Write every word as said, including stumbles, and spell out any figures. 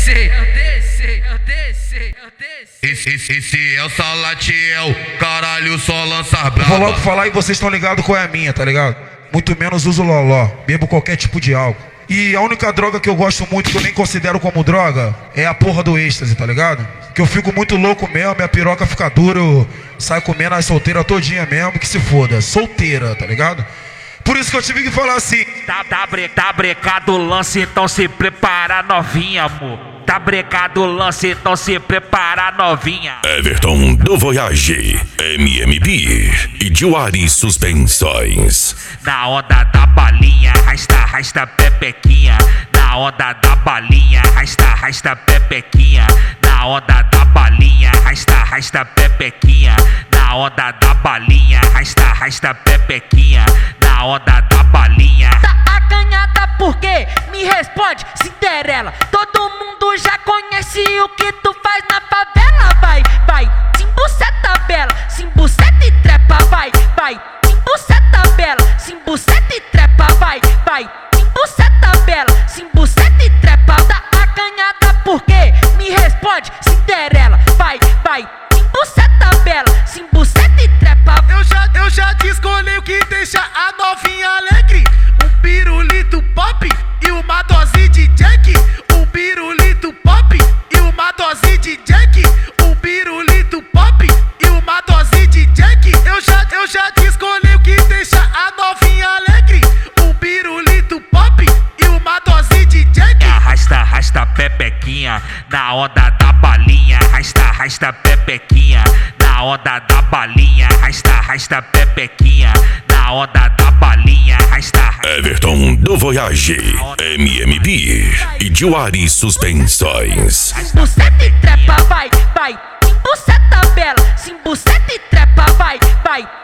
desci, eu desci, eu desci, eu desci. Esse, esse, esse é o Salatiel, caralho, só lança braba. Vou logo falar e vocês estão ligados qual é a minha, tá ligado? Muito menos uso loló, bebo qualquer tipo de álcool. E a única droga que eu gosto muito, que eu nem considero como droga, é a porra do êxtase, tá ligado? Que eu fico muito louco mesmo, minha piroca fica dura, eu saio comendo as solteiras todinha mesmo, que se foda, solteira, tá ligado? Por isso que eu tive que falar assim. Tá, tá, bre, tá brecado o lance, então se prepara novinha, amor. Tá brecado o lance, então se prepara novinha. Everton do Voyage, M M B e Juari Suspensões. Na onda da balinha, rasta, rasta pepequinha. Na onda da balinha, rasta, rasta pepequinha. Na onda da balinha, rasta, rasta pepequinha. Na onda da balinha, rasta, rasta pepequinha. Na onda da balinha. Tá acanhada por quê? Me responde, Cinderela. Todo mundo já conhece o que tu faz na favela. Vai, vai, simbuceta bela, simbuceta e trepa. Vai, vai, simbuceta bela, simbuceta e trepa. Vai, vai, simbuceta bela, simbuceta e trepa. Tá acanhada por quê? Me responde, Cinderela. Vai, vai, simbuceta bela, simbuceta e trepa. Eu já, eu já te escolhi o que deixa a novinha alegre. Um pirulito pop e uma dose de Jack. Um pirulito pop e uma dose de Jack. Um pirulito pop e uma dose de Jack. Eu já, eu já te escolhi o que deixa a novinha alegre. Um pirulito pop e uma dose de Jack. Arrasta, arrasta pepequinha. Na onda da balinha, arrasta, arrasta pepequinha. Na onda da balinha, arrasta, arrasta pepequinha. Na onda da balinha, arrasta. Everton do Voyage, M M B e Juari Suspensões. Simbuceta e trepa, vai, vai, simbuceta bela, simbuceta e trepa, vai, vai.